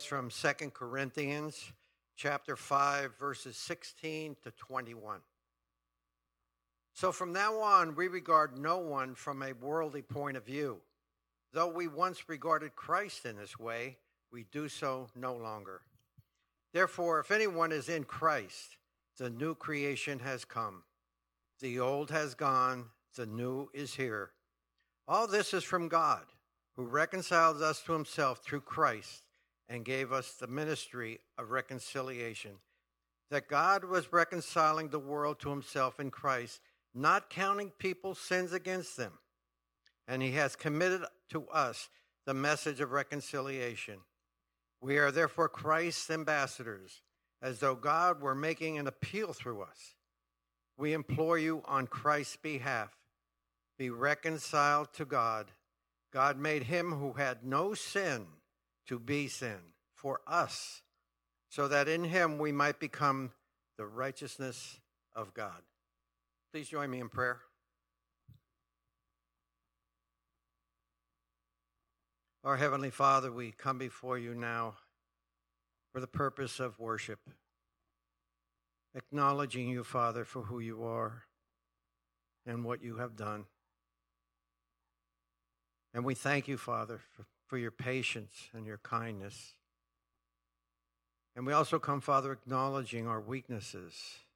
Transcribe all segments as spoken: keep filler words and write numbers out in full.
from Second Corinthians chapter five, verses sixteen to twenty-one. So from now on, we regard no one from a worldly point of view. Though we once regarded Christ in this way, we do so no longer. Therefore, if anyone is in Christ, the new creation has come. The old has gone, the new is here. All this is from God, who reconciled us to himself through Christ and gave us the ministry of reconciliation. That God was reconciling the world to himself in Christ, not counting people's sins against them. And he has committed to us the message of reconciliation. We are therefore Christ's ambassadors, as though God were making an appeal through us. We implore you on Christ's behalf, be reconciled to God. God made him who had no sin to be sin for us, so that in him we might become the righteousness of God. Please join me in prayer. Our Heavenly Father, we come before you now for the purpose of worship, acknowledging you, Father, for who you are and what you have done. And we thank you, Father, for, for your patience and your kindness. And we also come, Father, acknowledging our weaknesses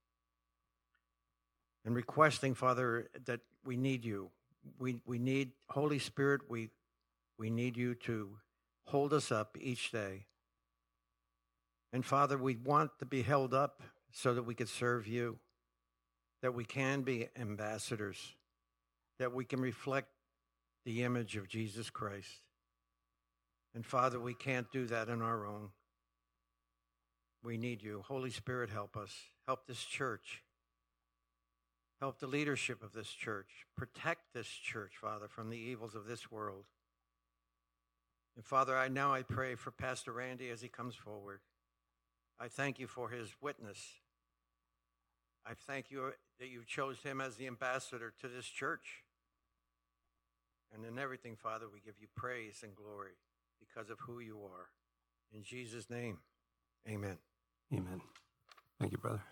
and requesting, Father, that we need you. We we need, Holy Spirit, we we need you to hold us up each day. And Father, we want to be held up so that we could serve you, that we can be ambassadors, that we can reflect the image of Jesus Christ. And Father, we can't do that on our own. We need you. Holy Spirit, help us. Help this church. Help the leadership of this church. Protect this church, Father, from the evils of this world. And Father, I now I pray for Pastor Randy as he comes forward. I thank you for his witness. I thank you that you chose him as the ambassador to this church. And in everything, Father, we give you praise and glory because of who you are. In Jesus' name, amen. Amen. Thank you, brother.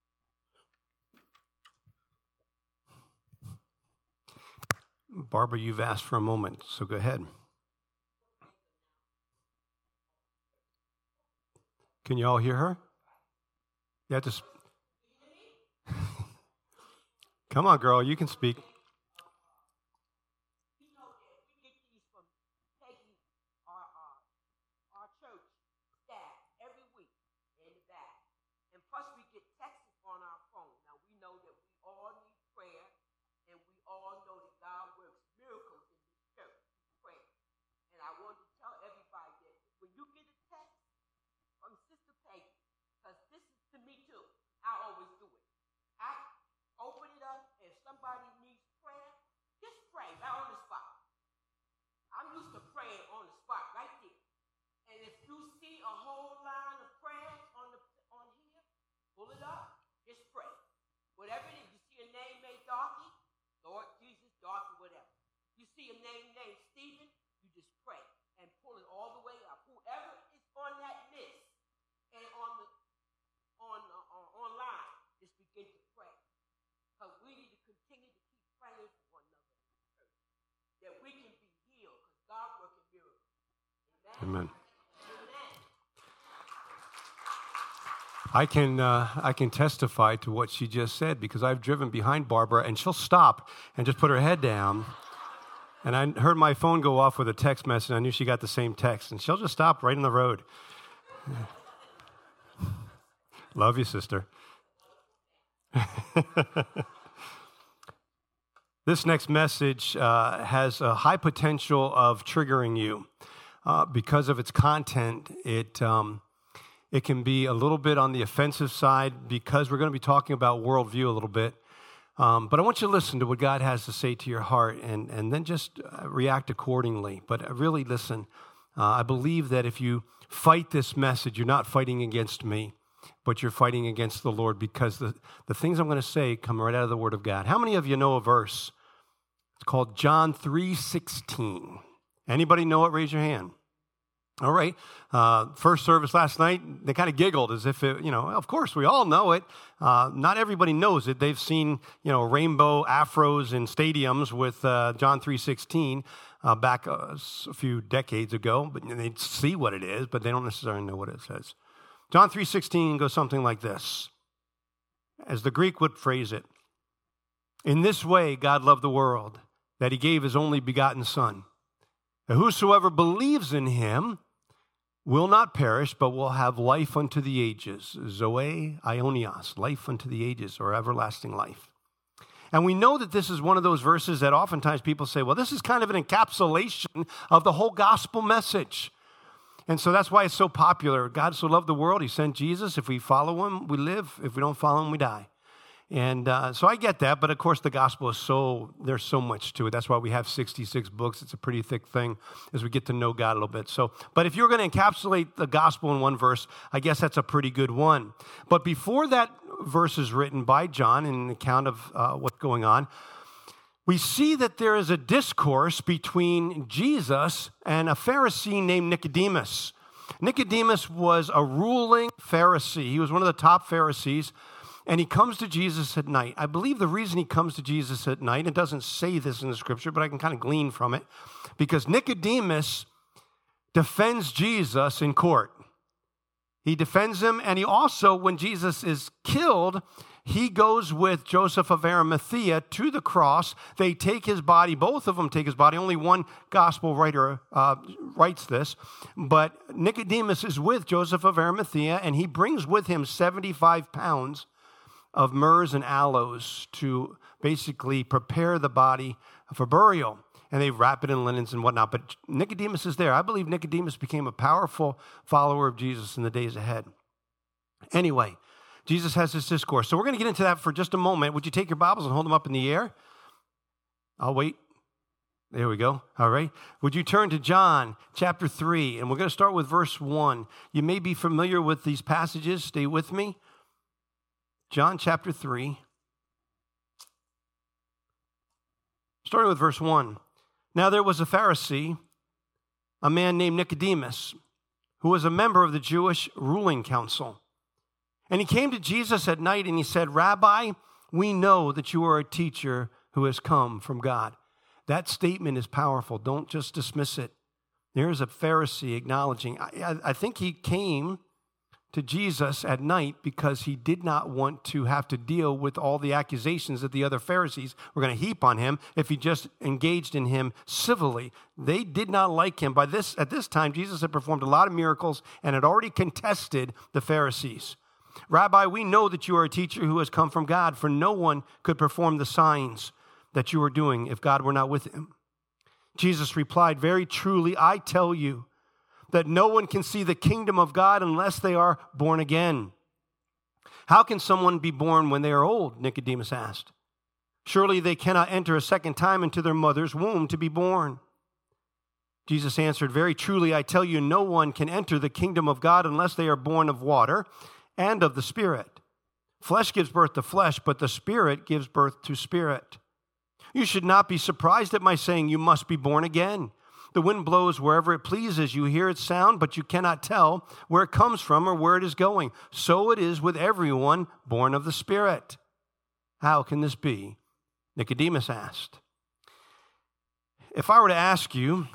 Barbara, you've asked for a moment, so go ahead. Can you all hear her? You have to sp- Come on, girl, you can speak. See a name named Stephen, you just pray and pull it all the way up. Whoever is on that list and on the on uh, uh, online, just begin to pray, because we need to continue to keep praying for one another in the church, that we can be healed, because God works in miracles. Amen. Amen. Amen. I can uh, I can testify to what she just said, because I've driven behind Barbara and she'll stop and just put her head down. And I heard my phone go off with a text message. I knew she got the same text. And she'll just stop right in the road. Love you, sister. This next message uh, has a high potential of triggering you. Uh, because of its content, it, um, it can be a little bit on the offensive side, because we're going to be talking about worldview a little bit. Um, but I want you to listen to what God has to say to your heart, and, and then just uh, react accordingly. But really listen. Uh, I believe that if you fight this message, you're not fighting against me, but you're fighting against the Lord, because the, the things I'm going to say come right out of the Word of God. How many of you know a verse? It's called John three sixteen. Anybody know it? Raise your hand. All right. Uh, first service last night, they kind of giggled as if, it, you know, of course, we all know it. Uh, not everybody knows it. They've seen, you know, rainbow afros in stadiums with uh, John three sixteen uh, back a, a few decades ago, but they see what it is, but they don't necessarily know what it says. John three sixteen goes something like this, as the Greek would phrase it. In this way, God loved the world, that he gave his only begotten Son, that whosoever believes in him will not perish, but will have life unto the ages. Zoe aionios, life unto the ages, or everlasting life. And we know that this is one of those verses that oftentimes people say, well, this is kind of an encapsulation of the whole gospel message. And so that's why it's so popular. God so loved the world, he sent Jesus. If we follow him, we live. If we don't follow him, we die. And uh, so I get that, but of course the gospel is so, there's so much to it. That's why we have sixty-six books. It's a pretty thick thing as we get to know God a little bit. So, but if you're going to encapsulate the gospel in one verse, I guess that's a pretty good one. But before that verse is written by John in an account of uh, what's going on, we see that there is a discourse between Jesus and a Pharisee named Nicodemus. Nicodemus was a ruling Pharisee. He was one of the top Pharisees. And he comes to Jesus at night. I believe the reason he comes to Jesus at night, it doesn't say this in the scripture, but I can kind of glean from it, because Nicodemus defends Jesus in court. He defends him, and he also, when Jesus is killed, he goes with Joseph of Arimathea to the cross. They take his body, both of them take his body. Only one gospel writer uh, writes this. But Nicodemus is with Joseph of Arimathea, and he brings with him seventy-five pounds of myrrhs and aloes to basically prepare the body for burial. And they wrap it in linens and whatnot. But Nicodemus is there. I believe Nicodemus became a powerful follower of Jesus in the days ahead. Anyway, Jesus has this discourse. So we're going to get into that for just a moment. Would you take your Bibles and hold them up in the air? I'll wait. There we go. All right. Would you turn to John chapter three? And we're going to start with verse one. You may be familiar with these passages. Stay with me. John chapter three, starting with verse one. Now there was a Pharisee, a man named Nicodemus, who was a member of the Jewish ruling council. And he came to Jesus at night and he said, Rabbi, we know that you are a teacher who has come from God. That statement is powerful. Don't just dismiss it. There's a Pharisee acknowledging. I, I think he came to Jesus at night because he did not want to have to deal with all the accusations that the other Pharisees were going to heap on him if he just engaged in him civilly. They did not like him. By this, at this time, Jesus had performed a lot of miracles and had already contested the Pharisees. Rabbi, we know that you are a teacher who has come from God, for no one could perform the signs that you are doing if God were not with him. Jesus replied, very truly, I tell you, that no one can see the kingdom of God unless they are born again. How can someone be born when they are old? Nicodemus asked. Surely they cannot enter a second time into their mother's womb to be born. Jesus answered, very truly, I tell you, no one can enter the kingdom of God unless they are born of water and of the Spirit. Flesh gives birth to flesh, but the Spirit gives birth to spirit. You should not be surprised at my saying you must be born again. The wind blows wherever it pleases. You hear its sound, but you cannot tell where it comes from or where it is going. So it is with everyone born of the Spirit. How can this be? Nicodemus asked. If I were to ask you,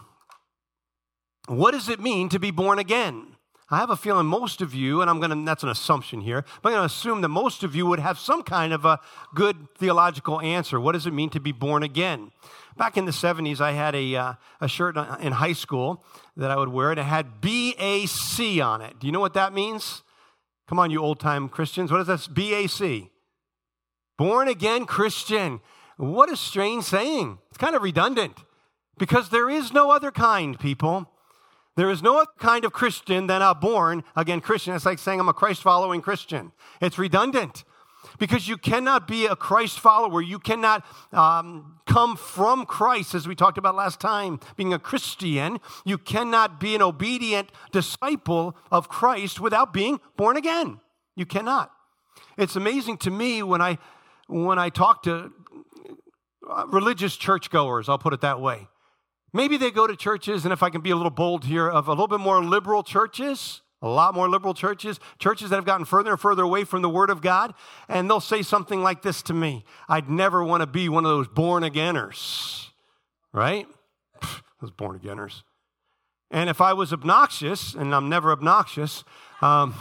what does it mean to be born again? I have a feeling most of you, and I'm going to, that's an assumption here, but I'm going to assume that most of you would have some kind of a good theological answer. What does it mean to be born again? Back in the seventies, I had a uh, a shirt in high school that I would wear, and it had B A C on it. Do you know what that means? Come on, you old-time Christians. What is that? B A C. Born again Christian. What a strange saying. It's kind of redundant because there is no other kind, people. There is no other kind of Christian than a born again Christian. It's like saying I'm a Christ-following Christian. It's redundant. Because you cannot be a Christ follower. You cannot um, come from Christ, as we talked about last time, being a Christian. You cannot be an obedient disciple of Christ without being born again. You cannot. It's amazing to me when I when I talk to religious churchgoers, I'll put it that way. Maybe they go to churches, and if I can be a little bold here, of a little bit more liberal churches, a lot more liberal churches, churches that have gotten further and further away from the Word of God, and they'll say something like this to me: I'd never want to be one of those born-againers, right? Those born-againers. And if I was obnoxious, and I'm never obnoxious, um,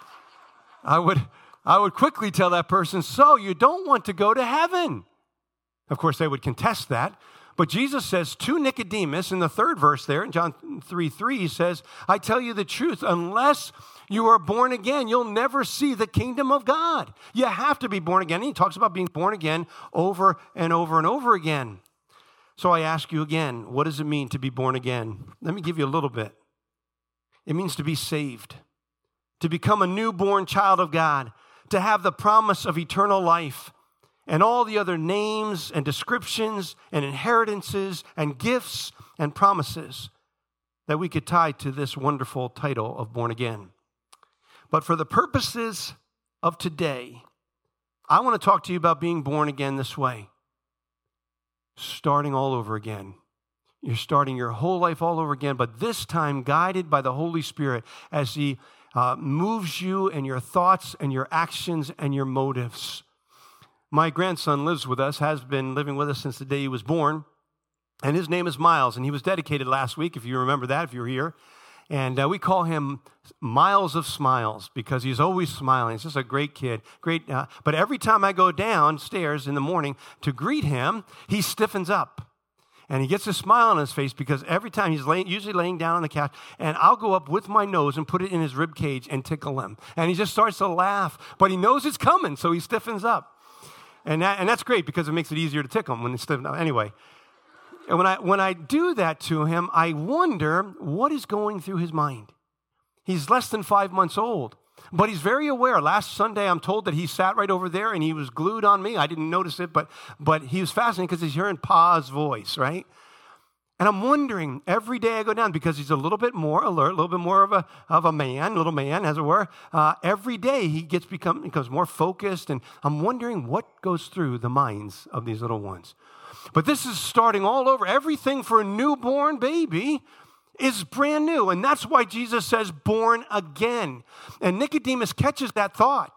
I would I would quickly tell that person, so you don't want to go to heaven. Of course, they would contest that. But Jesus says to Nicodemus in the third verse there, in John three three, he says, I tell you the truth, unless you are born again, you'll never see the kingdom of God. You have to be born again. And he talks about being born again over and over and over again. So I ask you again, what does it mean to be born again? Let me give you a little bit. It means to be saved, to become a newborn child of God, to have the promise of eternal life, and all the other names and descriptions and inheritances and gifts and promises that we could tie to this wonderful title of born again. But for the purposes of today, I want to talk to you about being born again this way. Starting all over again. You're starting your whole life all over again, but this time guided by the Holy Spirit as He uh, moves you and your thoughts and your actions and your motives. My grandson lives with us, has been living with us since the day he was born, and his name is Miles, and he was dedicated last week, if you remember that, if you were here. And uh, we call him Miles of Smiles because he's always smiling. He's just a great kid. Great. Uh, but every time I go downstairs in the morning to greet him, he stiffens up. And he gets a smile on his face because every time he's laying, usually laying down on the couch, and I'll go up with my nose and put it in his rib cage and tickle him. And he just starts to laugh, but he knows it's coming, so he stiffens up. And that, and that's great because it makes it easier to tickle him when he's stiffened up. Anyway. And when I when I do that to him, I wonder what is going through his mind. He's less than five months old, but he's very aware. Last Sunday, I'm told that he sat right over there and he was glued on me. I didn't notice it, but but he was fascinated because he's hearing Pa's voice, right? And I'm wondering every day I go down because he's a little bit more alert, a little bit more of a of a man, little man, as it were. Uh, every day he gets become becomes more focused, and I'm wondering what goes through the minds of these little ones. But this is starting all over. Everything for a newborn baby is brand new. And that's why Jesus says, born again. And Nicodemus catches that thought.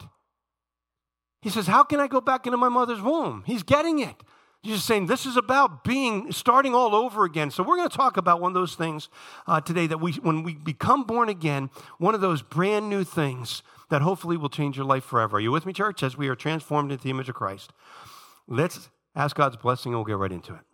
He says, how can I go back into my mother's womb? He's getting it. He's just saying this is about being, starting all over again. So we're going to talk about one of those things uh, today that we, when we become born again, one of those brand new things that hopefully will change your life forever. Are you with me, church? As we are transformed into the image of Christ. Let's ask God's blessing, and we'll get right into it.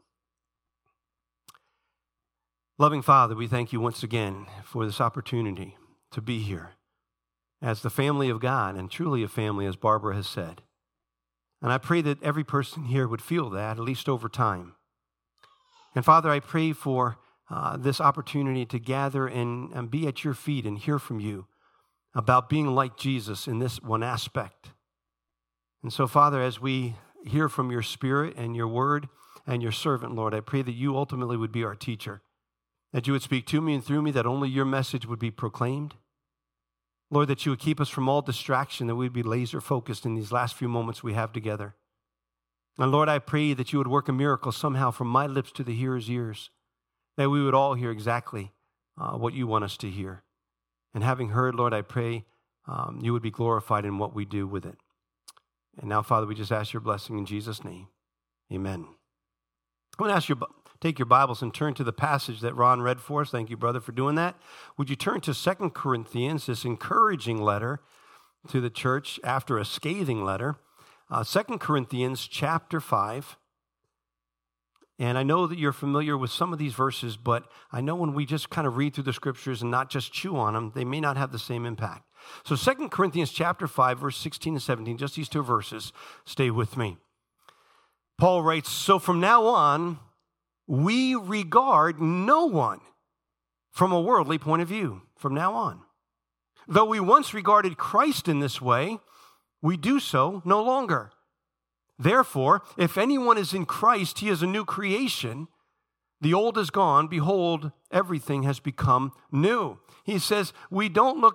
Loving Father, we thank you once again for this opportunity to be here as the family of God, and truly a family, as Barbara has said. And I pray that every person here would feel that, at least over time. And Father, I pray for uh, this opportunity to gather and, and be at your feet and hear from you about being like Jesus in this one aspect. And so, Father, as we hear from your Spirit and your word and your servant, Lord, I pray that you ultimately would be our teacher, that you would speak to me and through me, that only your message would be proclaimed. Lord, that you would keep us from all distraction, that we'd be laser focused in these last few moments we have together. And Lord, I pray that you would work a miracle somehow from my lips to the hearer's ears, that we would all hear exactly uh, what you want us to hear. And having heard, Lord, I pray um, you would be glorified in what we do with it. And now, Father, we just ask your blessing in Jesus' name. Amen. I want to ask you, take your Bibles and turn to the passage that Ron read for us. Thank you, brother, for doing that. Would you turn to Second Corinthians, this encouraging letter to the church after a scathing letter. Uh, Second Corinthians chapter five. And I know that you're familiar with some of these verses, but I know when we just kind of read through the scriptures and not just chew on them, they may not have the same impact. So Second Corinthians chapter five, verse sixteen and seventeen, just these two verses. Stay with me. Paul writes, so from now on, we regard no one from a worldly point of view. From now on. Though we once regarded Christ in this way, we do so no longer. Therefore, if anyone is in Christ, he is a new creation. The old is gone. Behold, everything has become new. He says, we don't look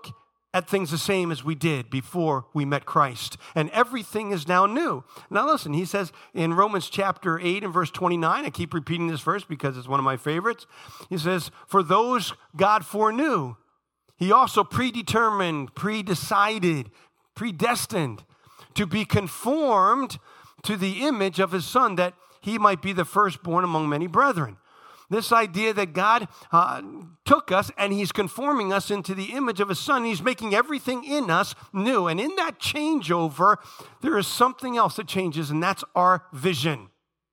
at things the same as we did before we met Christ. And everything is now new. Now listen, he says in Romans chapter eight and verse twenty-nine, I keep repeating this verse because it's one of my favorites. He says, for those God foreknew, he also predetermined, predecided, predestined to be conformed to the image of his Son, that he might be the firstborn among many brethren. This idea that God uh, took us and he's conforming us into the image of his Son. He's making everything in us new. And in that changeover, there is something else that changes, and that's our vision.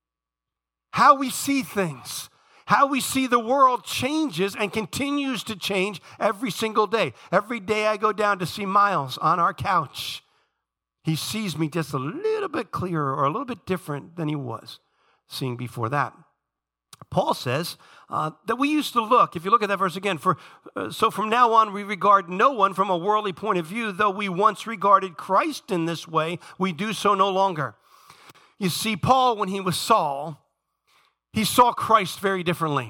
How we see things, how we see the world changes and continues to change every single day. Every day I go down to see Miles on our couch, he sees me just a little bit clearer or a little bit different than he was seeing before that. Paul says uh, that we used to look, if you look at that verse again, for uh, so from now on we regard no one from a worldly point of view, though we once regarded Christ in this way, we do so no longer. You see, Paul, when he was Saul, he saw Christ very differently.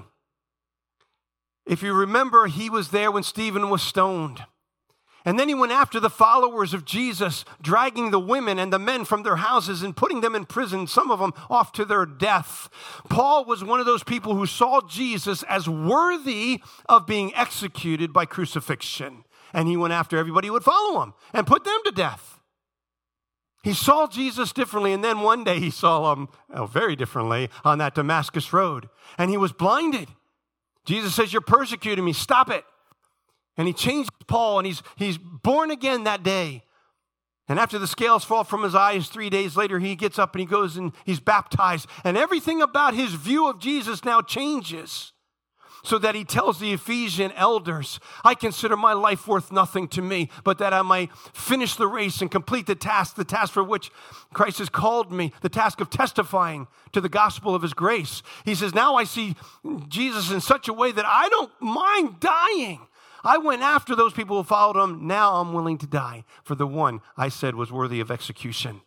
If you remember, he was there when Stephen was stoned. And then he went after the followers of Jesus, dragging the women and the men from their houses and putting them in prison, some of them off to their death. Paul was one of those people who saw Jesus as worthy of being executed by crucifixion. And he went after everybody who would follow him and put them to death. He saw Jesus differently, and then one day he saw him oh, very differently on that Damascus road. And he was blinded. Jesus says, you're persecuting me, stop it. And he changed Paul, and he's, he's born again that day. And after the scales fall from his eyes, three days later, he gets up and he goes and he's baptized. And everything about his view of Jesus now changes, so that he tells the Ephesian elders, I consider my life worth nothing to me, but that I might finish the race and complete the task, the task for which Christ has called me, the task of testifying to the gospel of his grace. He says, now I see Jesus in such a way that I don't mind dying. I went after those people who followed him. Now I'm willing to die for the one I said was worthy of execution.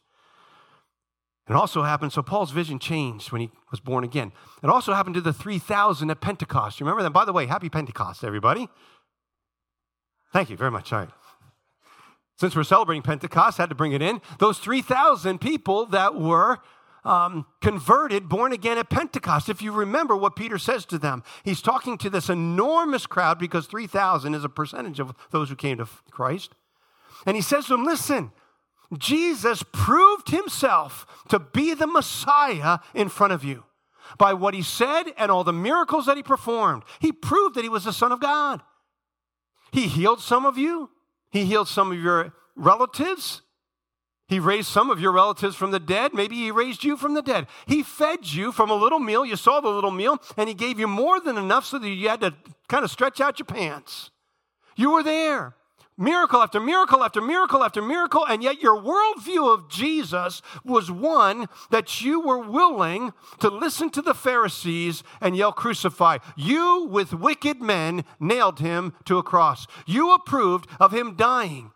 It also happened, so Paul's vision changed when he was born again. It also happened to the three thousand at Pentecost. You remember that? By the way, happy Pentecost, everybody. Thank you very much. All right. Since we're celebrating Pentecost, I had to bring it in. Those three thousand people that were Um, converted, born again at Pentecost. If you remember what Peter says to them, he's talking to this enormous crowd, because three thousand is a percentage of those who came to Christ. And he says to them, listen, Jesus proved himself to be the Messiah in front of you by what he said and all the miracles that he performed. He proved that he was the Son of God. He healed some of you. He healed some of your relatives. He raised some of your relatives from the dead. Maybe he raised you from the dead. He fed you from a little meal. You saw the little meal, and he gave you more than enough so that you had to kind of stretch out your pants. You were there. Miracle after miracle after miracle after miracle, and yet your worldview of Jesus was one that you were willing to listen to the Pharisees and yell, crucify. You, with wicked men, nailed him to a cross. You approved of him dying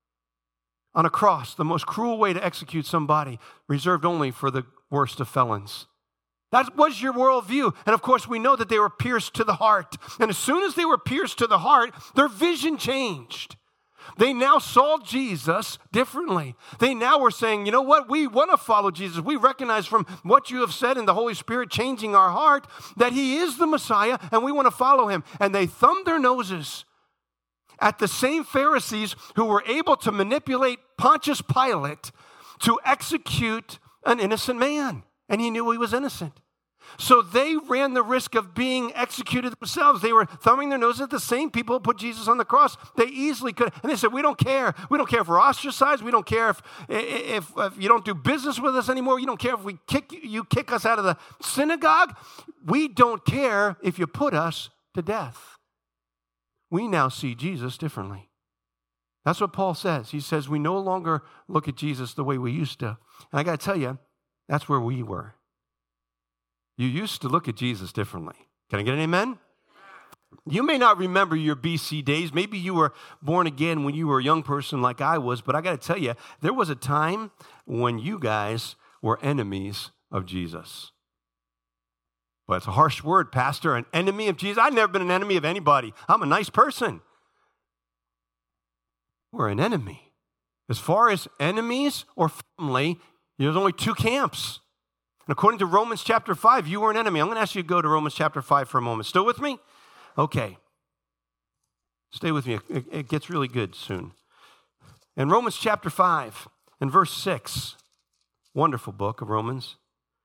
on a cross, the most cruel way to execute somebody, reserved only for the worst of felons. That was your worldview. And of course, we know that they were pierced to the heart. And as soon as they were pierced to the heart, their vision changed. They now saw Jesus differently. They now were saying, you know what? We want to follow Jesus. We recognize from what you have said and the Holy Spirit changing our heart that he is the Messiah, and we want to follow him. And they thumbed their noses at the same Pharisees who were able to manipulate Pontius Pilate to execute an innocent man. And he knew he was innocent. So they ran the risk of being executed themselves. They were thumbing their noses at the same people who put Jesus on the cross. They easily could. And they said, we don't care. We don't care if we're ostracized. We don't care if, if, if you don't do business with us anymore. You don't care if we kick you kick us out of the synagogue. We don't care if you put us to death. We now see Jesus differently. That's what Paul says. He says we no longer look at Jesus the way we used to. And I got to tell you, that's where we were. You used to look at Jesus differently. Can I get an amen? You may not remember your B C days. Maybe you were born again when you were a young person like I was. But I got to tell you, there was a time when you guys were enemies of Jesus. Well, it's a harsh word, Pastor, an enemy of Jesus. I've never been an enemy of anybody. I'm a nice person. we're an enemy. As far as enemies or family, there's only two camps. And according to Romans chapter five, you were an enemy. I'm going to ask you to go to Romans chapter five for a moment. Still with me? Okay. Stay with me. It, it gets really good soon. In Romans chapter five, in verse six, wonderful book of Romans,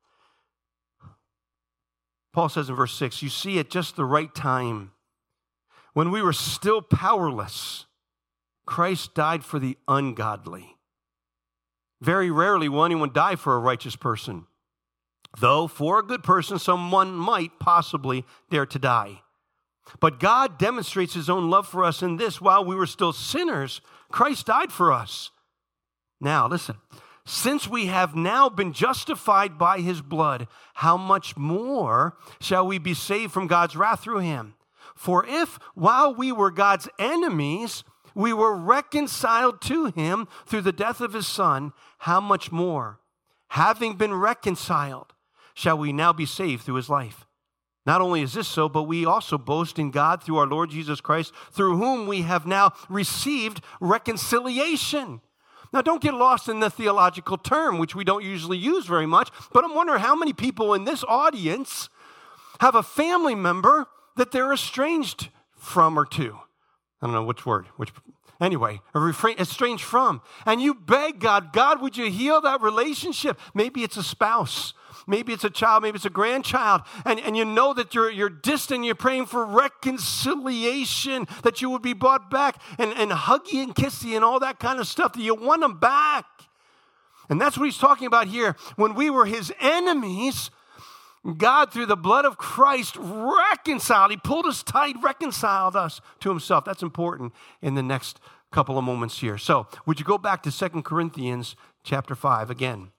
Paul says in verse six, you see at just the right time, when we were still powerless, Christ died for the ungodly. Very rarely will anyone die for a righteous person, though for a good person, someone might possibly dare to die. But God demonstrates his own love for us in this: while we were still sinners, Christ died for us. Now, listen, since we have now been justified by his blood, how much more shall we be saved from God's wrath through him? For if, while we were God's enemies, we were reconciled to him through the death of his Son, how much more, having been reconciled, shall we now be saved through his life? Not only is this so, but we also boast in God through our Lord Jesus Christ, through whom we have now received reconciliation. Now, don't get lost in the theological term, which we don't usually use very much, but I'm wondering how many people in this audience have a family member that they're estranged from or to. I don't know which word, which, anyway, a refrain, estranged from. And you beg God, God, would you heal that relationship? Maybe it's a spouse. Maybe it's a child, maybe it's a grandchild, and, and you know that you're, you're distant, you're praying for reconciliation, that you would be brought back, and, and huggy and kissy and all that kind of stuff, that you want them back. And that's what he's talking about here. When we were his enemies, God, through the blood of Christ, reconciled. He pulled us tight, reconciled us to himself. That's important in the next couple of moments here. So, would you go back to Second Corinthians chapter five again?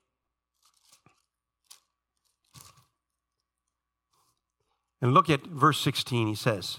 And look at verse sixteen, he says,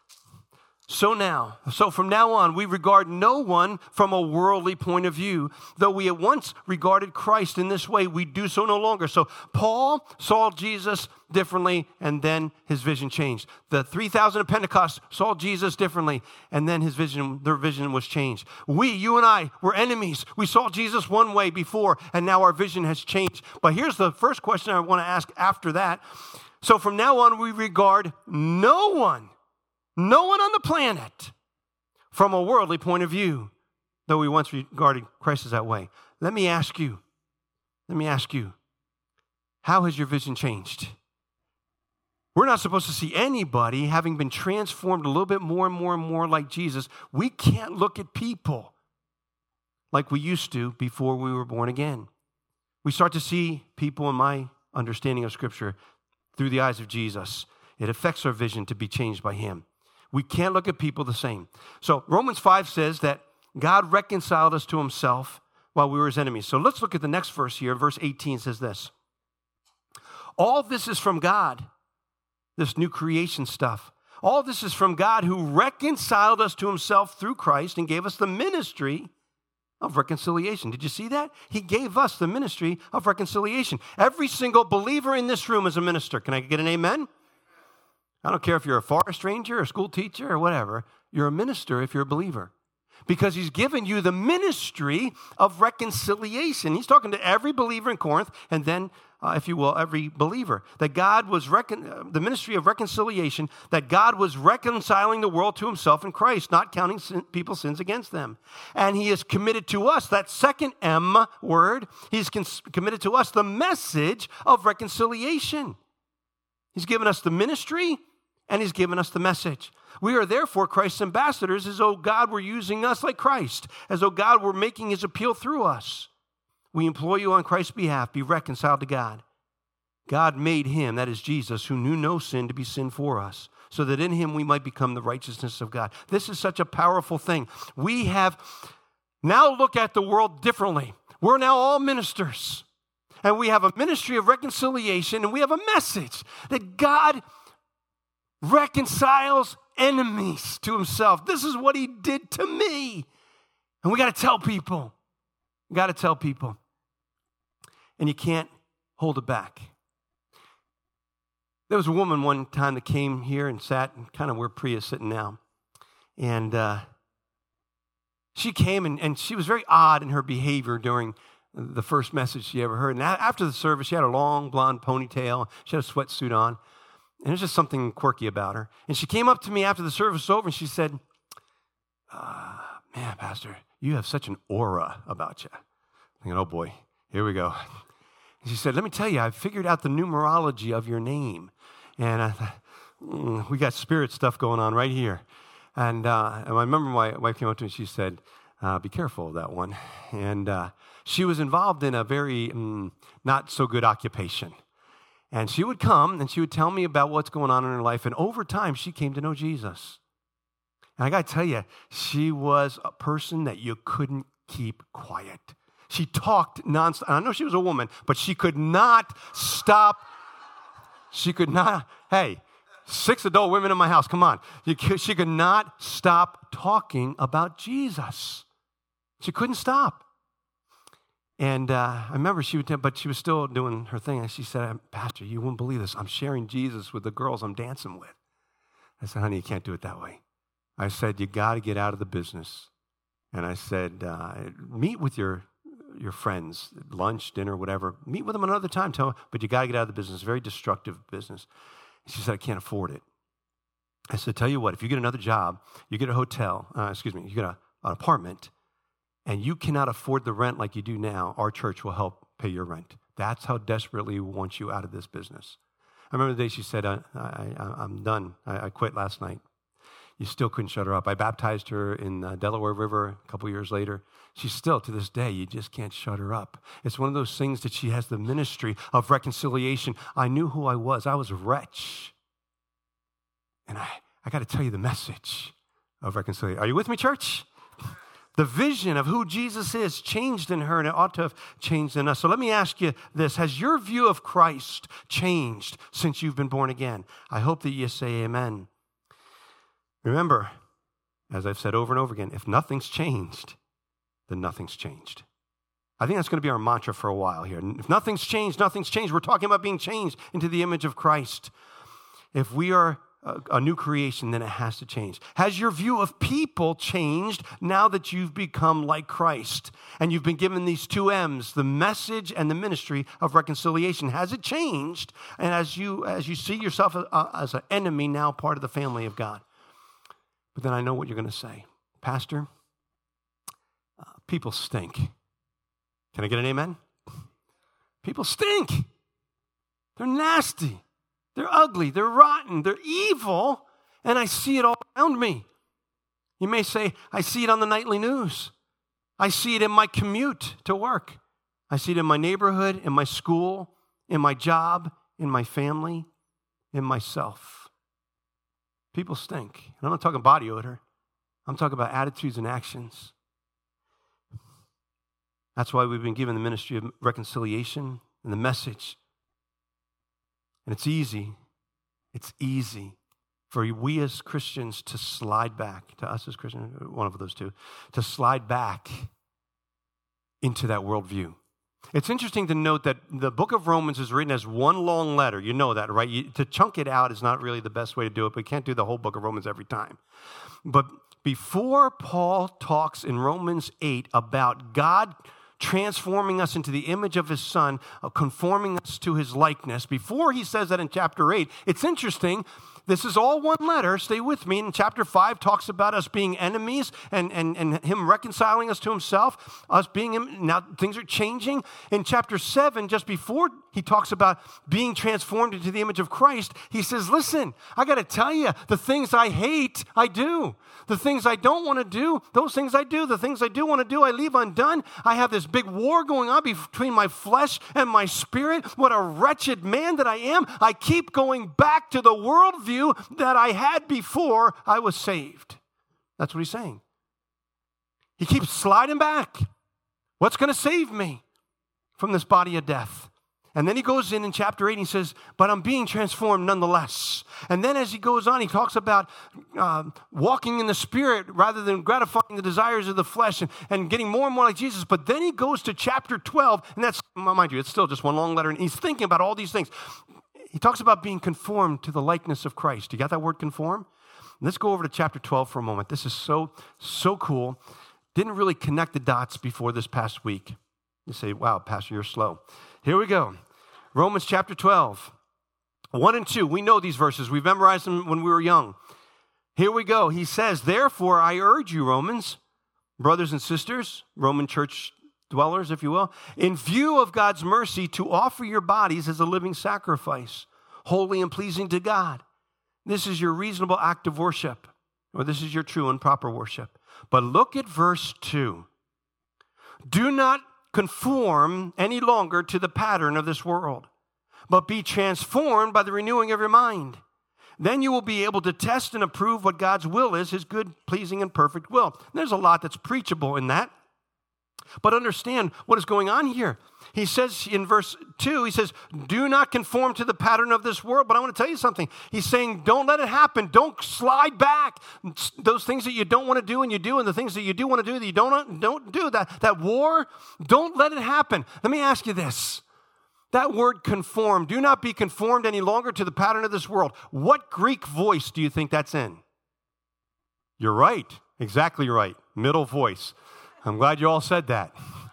So now, so from now on, we regard no one from a worldly point of view. Though we at once regarded Christ in this way, we do so no longer. So Paul saw Jesus differently, and then his vision changed. The three thousand at Pentecost saw Jesus differently, and then his vision, their vision was changed. We, you and I, were enemies. We saw Jesus one way before, and now our vision has changed. But here's the first question I want to ask after that. So from now on, we regard no one, no one on the planet from a worldly point of view, though we once regarded Christ as that way. Let me ask you, let me ask you, how has your vision changed? We're not supposed to see anybody having been transformed a little bit more and more and more like Jesus. We can't look at people like we used to before we were born again. We start to see people, in my understanding of Scripture, through the eyes of Jesus. It affects our vision to be changed by him. We can't look at people the same. So Romans five says that God reconciled us to himself while we were his enemies. So let's look at the next verse here. Verse eighteen says this: all this is from God, this new creation stuff. All this is from God, who reconciled us to himself through Christ and gave us the ministry of reconciliation. Did you see that? He gave us the ministry of reconciliation. Every single believer in this room is a minister. Can I get an amen? I don't care if you're a forest ranger, a school teacher, or whatever. You're a minister if you're a believer, because he's given you the ministry of reconciliation. He's talking to every believer in Corinth, and then, uh, if you will, every believer. That God was, recon- uh, the ministry of reconciliation, that God was reconciling the world to himself in Christ, not counting sin, people's sins against them. And he is committed to us, that second M word, he's cons- committed to us the message of reconciliation. He's given us the ministry, and he's given us the message. We are therefore Christ's ambassadors, as though God were using us like Christ, as though God were making his appeal through us. We implore you on Christ's behalf, be reconciled to God. God made him, that is Jesus, who knew no sin, to be sin for us, so that in him we might become the righteousness of God. This is such a powerful thing. We have now look at the world differently. We're now all ministers, and we have a ministry of reconciliation, and we have a message that God reconciles enemies to himself. This is what he did to me. And we got to tell people. We got to tell people. And you can't hold it back. There was a woman one time that came here and sat kind of where Priya's sitting now. And uh, She came, and, and she was very odd in her behavior during the first message she ever heard. And after the service, she had a long blonde ponytail. She had a sweatsuit on. And there's just something quirky about her. And she came up to me after the service was over, and she said, uh, man, Pastor, you have such an aura about you. I'm thinking, oh, boy, here we go. And she said, let me tell you, I figured out the numerology of your name. And I thought, mm, we got spirit stuff going on right here. And, uh, and I remember my wife came up to me and she said, uh, be careful of that one. And uh, she was involved in a very mm, not so good occupation. And she would come and she would tell me about what's going on in her life. And over time, she came to know Jesus. And I got to tell you, she was a person that you couldn't keep quiet. She talked nonstop. I know she was a woman, but she could not stop. She could not, hey, six adult women in my house, come on. She could not stop talking about Jesus. She couldn't stop. And uh, I remember she would, but she was still doing her thing. And she said, Pastor, you wouldn't believe this. I'm sharing Jesus with the girls I'm dancing with. I said, honey, you can't do it that way. I said, you got to get out of the business. And I said, uh, meet with your your friends, lunch, dinner, whatever. Meet with them another time, tell them, but you got to get out of the business. Very destructive business. She said, I can't afford it. I said, tell you what, if you get another job, you get a hotel, uh, excuse me, you get a, an apartment, and you cannot afford the rent like you do now, our church will help pay your rent. That's how desperately we want you out of this business. I remember the day she said, I, I, I'm done. I, I quit last night. You still couldn't shut her up. I baptized her in the Delaware River a couple years later. She's still, to this day, you just can't shut her up. It's one of those things that she has the ministry of reconciliation. I knew who I was. I was a wretch. And I, I got to tell you the message of reconciliation. Are you with me, church? The vision of who Jesus is changed in her, and it ought to have changed in us. So let me ask you this. Has your view of Christ changed since you've been born again? I hope that you say amen. Remember, as I've said over and over again, if nothing's changed, then nothing's changed. I think that's going to be our mantra for a while here. If nothing's changed, nothing's changed. We're talking about being changed into the image of Christ. If we are a, a new creation, then it has to change. Has your view of people changed now that you've become like Christ? And you've been given these two M's, the message and the ministry of reconciliation. Has it changed? And as you, as you see yourself uh, as an enemy, now part of the family of God. But then I know what you're going to say. Pastor, uh, people stink. Can I get an amen? People stink. They're nasty. They're ugly. They're rotten. They're evil. And I see it all around me. You may say, I see it on the nightly news. I see it in my commute to work. I see it in my neighborhood, in my school, in my job, in my family, in myself. People stink. And I'm not talking body odor. I'm talking about attitudes and actions. That's why we've been given the ministry of reconciliation and the message. And it's easy. It's easy for we as Christians to slide back, to us as Christians, one of those two, to slide back into that worldview. It's interesting to note that the book of Romans is written as one long letter. You know that, right? You, to chunk it out is not really the best way to do it, but we can't do the whole book of Romans every time. But before Paul talks in Romans eight about God transforming us into the image of his Son, conforming us to his likeness, before he says that in chapter eight, it's interesting. This is all one letter. Stay with me. In chapter five talks about us being enemies and, and, and him reconciling us to himself, us being, now things are changing. In chapter seven, just before he talks about being transformed into the image of Christ, he says, listen, I got to tell you, the things I hate, I do. The things I don't want to do, those things I do. The things I do want to do, I leave undone. I have this big war going on between my flesh and my spirit. What a wretched man that I am. I keep going back to the worldview that I had before I was saved. That's what he's saying. He keeps sliding back. What's going to save me from this body of death? And then he goes in in chapter eight and he says, but I'm being transformed nonetheless. And then as he goes on, he talks about uh, walking in the Spirit rather than gratifying the desires of the flesh and, and getting more and more like Jesus. But then he goes to chapter twelve, and that's, mind you, it's still just one long letter, and he's thinking about all these things. He talks about being conformed to the likeness of Christ. You got that word conform? Let's go over to chapter twelve for a moment. This is so, so cool. didn't really connect the dots before this past week. You say, wow, Pastor, you're slow. Here we go. Romans chapter twelve, one and two. We know these verses. We memorized them when we were young. Here we go. He says, therefore, I urge you, Romans, brothers and sisters, Roman church dwellers, if you will, in view of God's mercy, to offer your bodies as a living sacrifice, holy and pleasing to God. This is your reasonable act of worship, or this is your true and proper worship. But look at verse two. Do not conform any longer to the pattern of this world, but be transformed by the renewing of your mind. Then you will be able to test and approve what God's will is, his good, pleasing, and perfect will. And there's a lot that's preachable in that. But understand what is going on here. He says in verse two, he says, do not conform to the pattern of this world. But I want to tell you something. He's saying, don't let it happen. Don't slide back. Those things that you don't want to do and you do, and the things that you do want to do that you don't, don't do, that, that war, don't let it happen. Let me ask you this. That word conform, do not be conformed any longer to the pattern of this world. What Greek voice do you think that's in? You're right. Exactly right. Middle voice. I'm glad you all said that.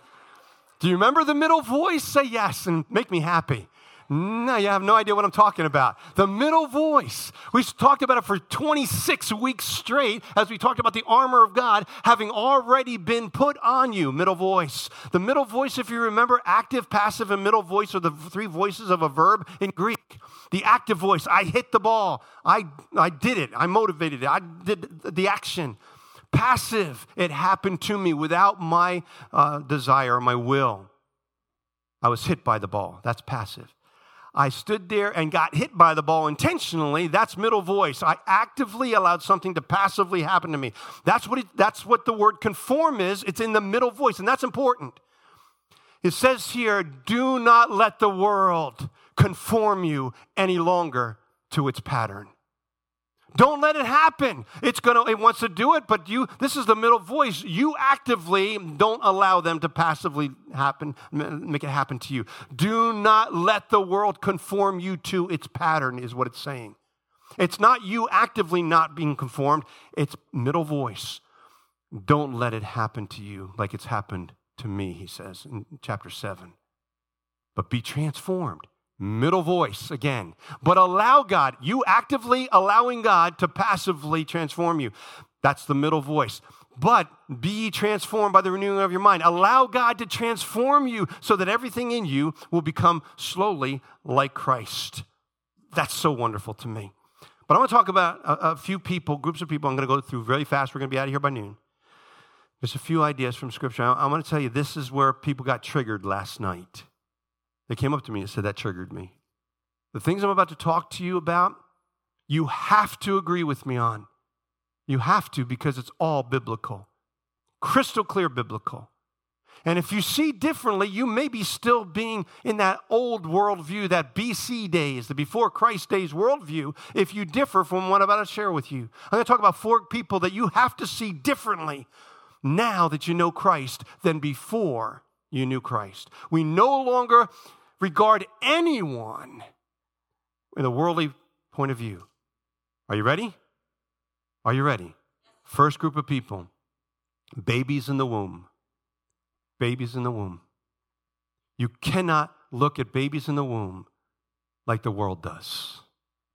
Do you remember the middle voice? Say yes and make me happy. No, you have no idea what I'm talking about. The middle voice. We talked about it for twenty-six weeks straight as we talked about the armor of God having already been put on you. Middle voice. The middle voice, if you remember, active, passive, and middle voice are the three voices of a verb in Greek. The active voice, I hit the ball. I, I did it. I motivated it. I did the action. Passive, it happened to me without my uh, desire or my will. I was hit by the ball. That's passive. I stood there and got hit by the ball intentionally. That's middle voice. I actively allowed something to passively happen to me. That's what it, that's what the word conform is. It's in the middle voice, and that's important. It says here, do not let the world conform you any longer to its pattern. Don't let it happen. It's gonna, it wants to do it, but you, this is the middle voice. You actively don't allow them to passively happen, make it happen to you. Do not let the world conform you to its pattern, is what it's saying. It's not you actively not being conformed. It's middle voice. Don't let it happen to you like it's happened to me, he says in chapter seven. But be transformed. Middle voice again. But allow God, you actively allowing God to passively transform you. That's the middle voice. But be ye transformed by the renewing of your mind. Allow God to transform you so that everything in you will become slowly like Christ. That's so wonderful to me. But I want to talk about a, a few people, groups of people I'm going to go through very fast. We're going to be out of here by noon. There's a few ideas from Scripture. I, I want to tell you, this is where people got triggered last night. They came up to me and said, that triggered me. The things I'm about to talk to you about, you have to agree with me on. You have to, because it's all biblical. Crystal clear biblical. And if you see differently, you may be still being in that old worldview, that B C days, the before Christ days worldview, if you differ from what I'm about to share with you. I'm going to talk about four people that you have to see differently now that you know Christ than before you knew Christ. We no longer regard anyone in a worldly point of view. Are you ready? Are you ready? First group of people, babies in the womb. Babies in the womb. You cannot look at babies in the womb like the world does.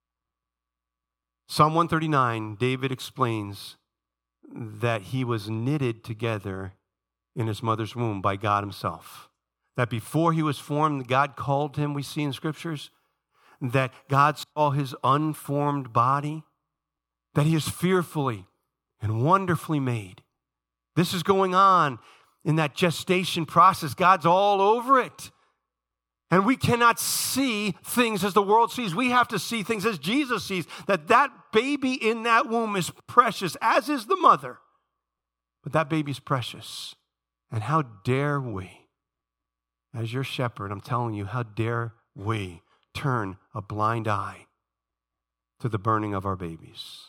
Psalm one thirty-nine, David explains that he was knitted together in his mother's womb by God himself. That before he was formed, God called him, we see in scriptures, that God saw his unformed body, that he is fearfully and wonderfully made. This is going on in that gestation process. God's all over it. And we cannot see things as the world sees. We have to see things as Jesus sees, that that baby in that womb is precious, as is the mother. But that baby's precious. And how dare we, as your shepherd, I'm telling you, how dare we turn a blind eye to the burning of our babies?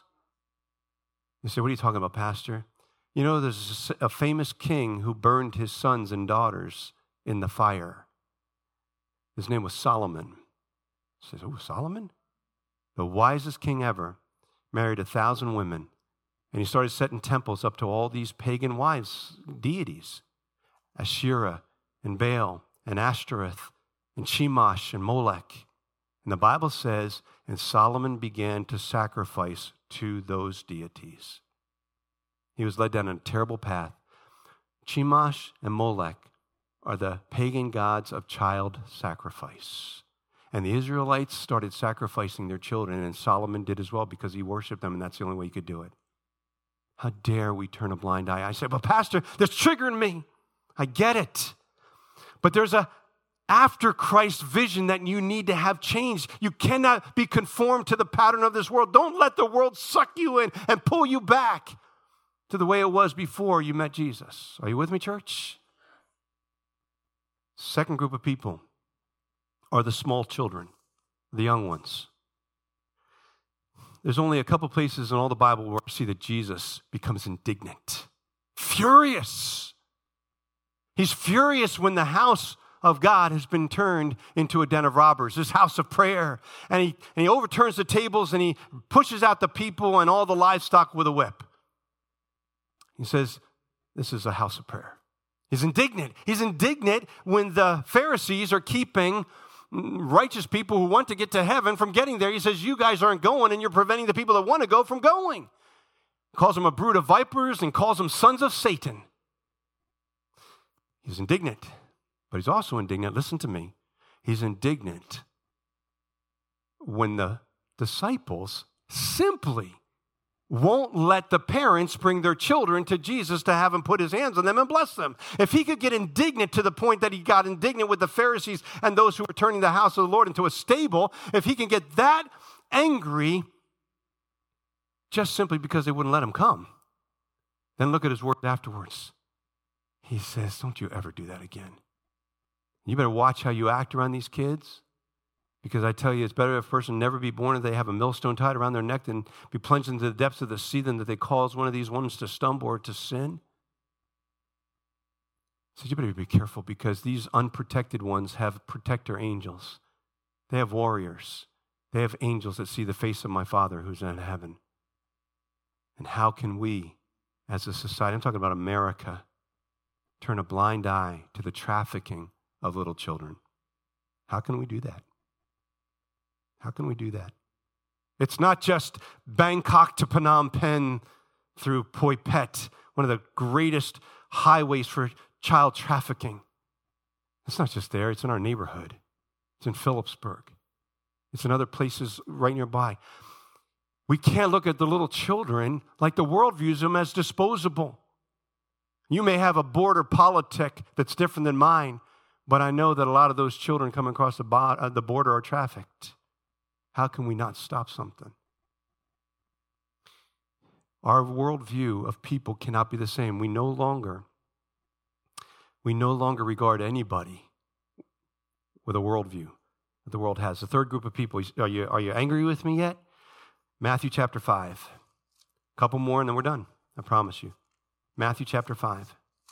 You say, what are you talking about, Pastor? You know, there's a famous king who burned his sons and daughters in the fire. His name was Solomon. He says, oh, Solomon? The wisest king ever, married a thousand women, And he started setting temples up to all these pagan wives, deities, Asherah and Baal and Ashtoreth and Chemosh and Molech. And the Bible says, and Solomon began to sacrifice to those deities. He was led down a terrible path. Chemosh and Molech are the pagan gods of child sacrifice. And the Israelites started sacrificing their children, and Solomon did as well because he worshiped them, and that's the only way he could do it. How dare we turn a blind eye? I said, but Pastor, that's triggering me. I get it. But there's a after Christ vision that you need to have changed. You cannot be conformed to the pattern of this world. Don't let the world suck you in and pull you back to the way it was before you met Jesus. Are you with me, church? Second group of people are the small children, the young ones. There's only a couple places in all the Bible where we see that Jesus becomes indignant, furious. He's furious when the house of God has been turned into a den of robbers, this house of prayer. And he, and he overturns the tables and he pushes out the people and all the livestock with a whip. He says, this is a house of prayer. He's indignant. He's indignant when the Pharisees are keeping righteous people who want to get to heaven from getting there. He says, you guys aren't going and you're preventing the people that want to go from going. He calls them a brood of vipers and calls them sons of Satan. He's indignant, but he's also indignant. Listen to me. He's indignant when the disciples simply won't let the parents bring their children to Jesus to have him put his hands on them and bless them. If he could get indignant to the point that he got indignant with the Pharisees and those who were turning the house of the Lord into a stable, if he can get that angry just simply because they wouldn't let him come, then look at his word afterwards. He says, don't you ever do that again. You better watch how you act around these kids. Because I tell you, it's better if a person never be born if they have a millstone tied around their neck than be plunged into the depths of the sea than that they cause one of these ones to stumble or to sin. So you better be careful because these unprotected ones have protector angels. They have warriors. They have angels that see the face of my Father who's in heaven. And how can we, as a society, I'm talking about America, turn a blind eye to the trafficking of little children? How can we do that? How can we do that? It's not just Bangkok to Phnom Penh through Poi Phet, one of the greatest highways for child trafficking. It's not just there. It's in our neighborhood. It's in Phillipsburg. It's in other places right nearby. We can't look at the little children like the world views them as disposable. You may have a border politic that's different than mine, but I know that a lot of those children coming across the, bo- uh, the border are trafficked. How can we not stop something? Our worldview of people cannot be the same. We no longer, we no longer regard anybody with a worldview that the world has. The third group of people, are you, are you angry with me yet? Matthew chapter five. A couple more and then we're done. I promise you. Matthew chapter five.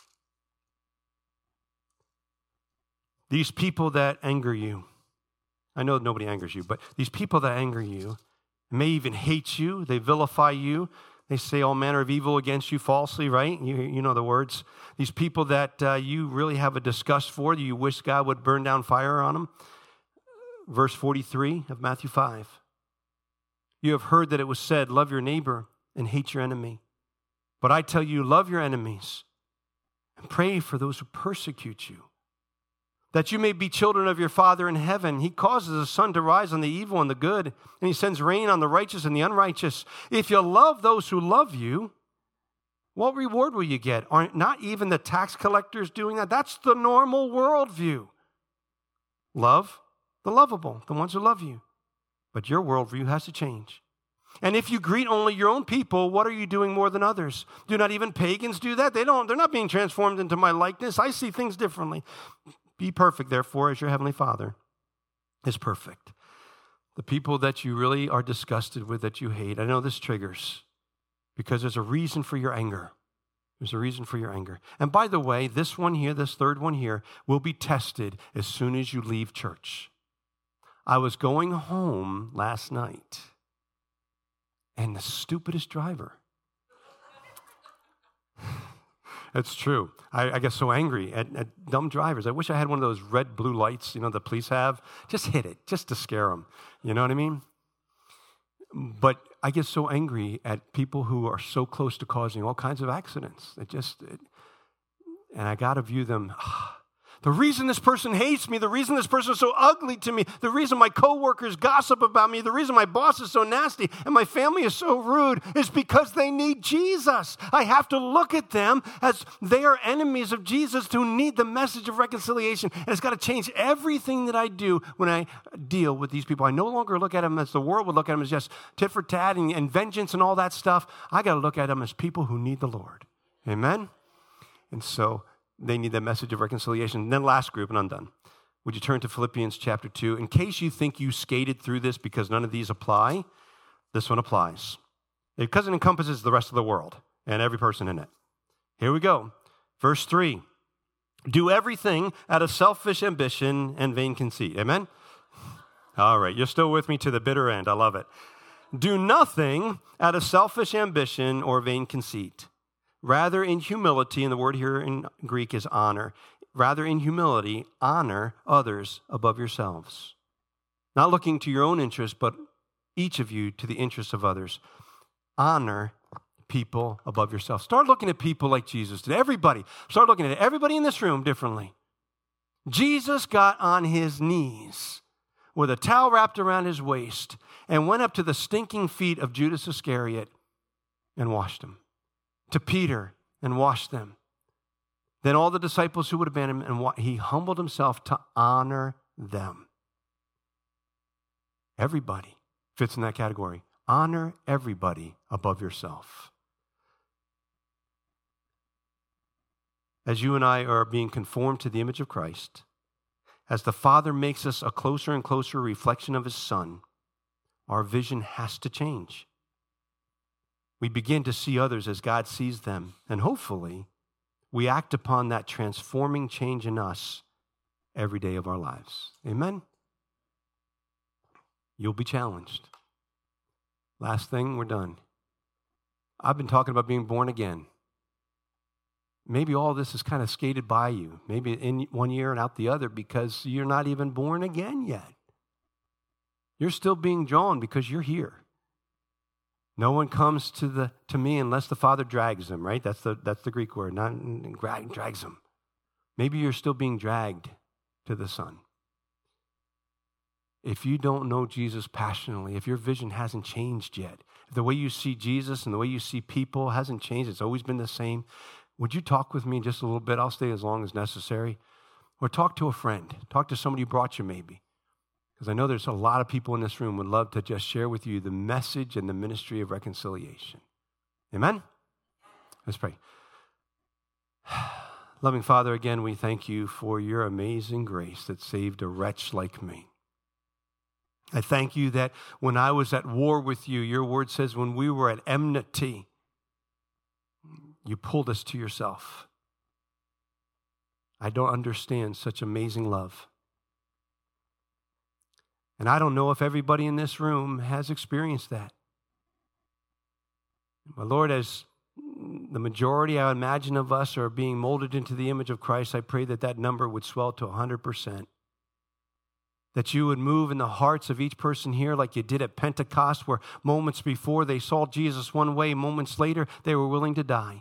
These people that anger you, I know nobody angers you, but these people that anger you may even hate you. They vilify you. They say all manner of evil against you falsely, right? You, you know the words. These people that uh, you really have a disgust for, that you wish God would burn down fire on them. Verse forty-three of Matthew five. You have heard that it was said, love your neighbor and hate your enemy. But I tell you, love your enemies and pray for those who persecute you, that you may be children of your Father in heaven. He causes the sun to rise on the evil and the good, and he sends rain on the righteous and the unrighteous. If you love those who love you, what reward will you get? Aren't not even the tax collectors doing that? That's the normal worldview. Love the lovable, the ones who love you. But your worldview has to change. And if you greet only your own people, what are you doing more than others? Do not even pagans do that? They don't, they're not being transformed into my likeness. I see things differently. Be perfect, therefore, as your heavenly Father is perfect. The people that you really are disgusted with, that you hate, I know this triggers because there's a reason for your anger. There's a reason for your anger. And by the way, this one here, this third one here, will be tested as soon as you leave church. I was going home last night, and the stupidest driver It's true. I, I get so angry at, at dumb drivers. I wish I had one of those red, blue lights, you know, the police have. Just hit it, just to scare them. You know what I mean? But I get so angry at people who are so close to causing all kinds of accidents. It just, it, and I got to view them. The reason this person hates me, the reason this person is so ugly to me, the reason my coworkers gossip about me, the reason my boss is so nasty and my family is so rude is because they need Jesus. I have to look at them as they are enemies of Jesus who need the message of reconciliation. And it's got to change everything that I do when I deal with these people. I no longer look at them as the world would look at them as just tit for tat and, and vengeance and all that stuff. I got to look at them as people who need the Lord. Amen? And so they need that message of reconciliation. And then last group, and I'm done. Would you turn to Philippians chapter two? In case you think you skated through this because none of these apply, this one applies. Because it encompasses the rest of the world and every person in it. Here we go. Verse three. Do everything out of selfish ambition and vain conceit. Amen? All right, you're still with me to the bitter end. I love it. Do nothing out of selfish ambition or vain conceit. Rather, in humility, and the word here in Greek is honor, rather in humility, honor others above yourselves. Not looking to your own interest, but each of you to the interests of others. Honor people above yourself. Start looking at people like Jesus did. Everybody. Start looking at everybody in this room differently. Jesus got on his knees with a towel wrapped around his waist and went up to the stinking feet of Judas Iscariot and washed them. To Peter and washed them. Then all the disciples who would abandon him, and wa- he humbled himself to honor them. Everybody fits in that category. Honor everybody above yourself. As you and I are being conformed to the image of Christ, as the Father makes us a closer and closer reflection of his Son, our vision has to change. We begin to see others as God sees them. And hopefully, we act upon that transforming change in us every day of our lives. Amen? You'll be challenged. Last thing, we're done. I've been talking about being born again. Maybe all this is kind of skated by you. Maybe in one year and out the other because you're not even born again yet. You're still being drawn because you're here. No one comes to the to me unless the Father drags them, right? That's the that's the Greek word, not drag, drags them. Maybe you're still being dragged to the Son. If you don't know Jesus passionately, if your vision hasn't changed yet, if the way you see Jesus and the way you see people hasn't changed, it's always been the same, would you talk with me just a little bit? I'll stay as long as necessary. Or talk to a friend. Talk to somebody who brought you maybe. Because I know there's a lot of people in this room who would love to just share with you the message and the ministry of reconciliation. Amen? Let's pray. Loving Father, again, we thank you for your amazing grace that saved a wretch like me. I thank you that when I was at war with you, your word says when we were at enmity, you pulled us to yourself. I don't understand such amazing love. And I don't know if everybody in this room has experienced that. But Lord, as the majority, I imagine, of us are being molded into the image of Christ, I pray that that number would swell to one hundred percent. That you would move in the hearts of each person here like you did at Pentecost, where moments before they saw Jesus one way, moments later they were willing to die.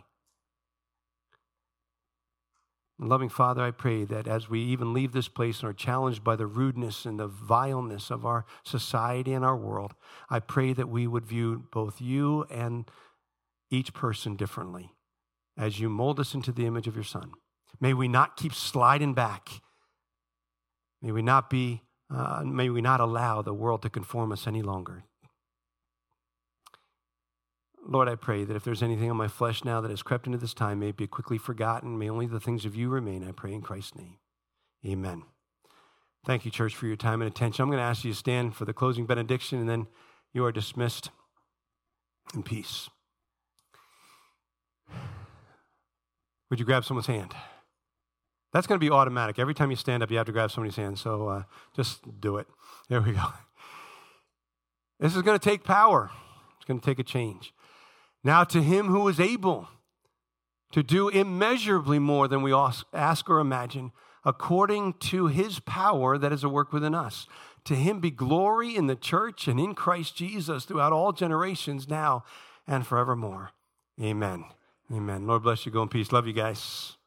Loving Father, I pray that as we even leave this place and are challenged by the rudeness and the vileness of our society and our world, I pray that we would view both you and each person differently as you mold us into the image of your Son. May we not keep sliding back. May we not be, uh, may we not allow the world to conform us any longer. Lord, I pray that if there's anything in my flesh now that has crept into this time, may it be quickly forgotten. May only the things of you remain, I pray in Christ's name. Amen. Thank you, church, for your time and attention. I'm going to ask you to stand for the closing benediction, and then you are dismissed in peace. Would you grab someone's hand? That's going to be automatic. Every time you stand up, you have to grab somebody's hand, so uh, just do it. There we go. This is going to take power. It's going to take a change. Now to him who is able to do immeasurably more than we ask or imagine, according to his power that is at work within us. To him be glory in the church and in Christ Jesus throughout all generations, now and forevermore. Amen. Amen. Lord bless you. Go in peace. Love you guys.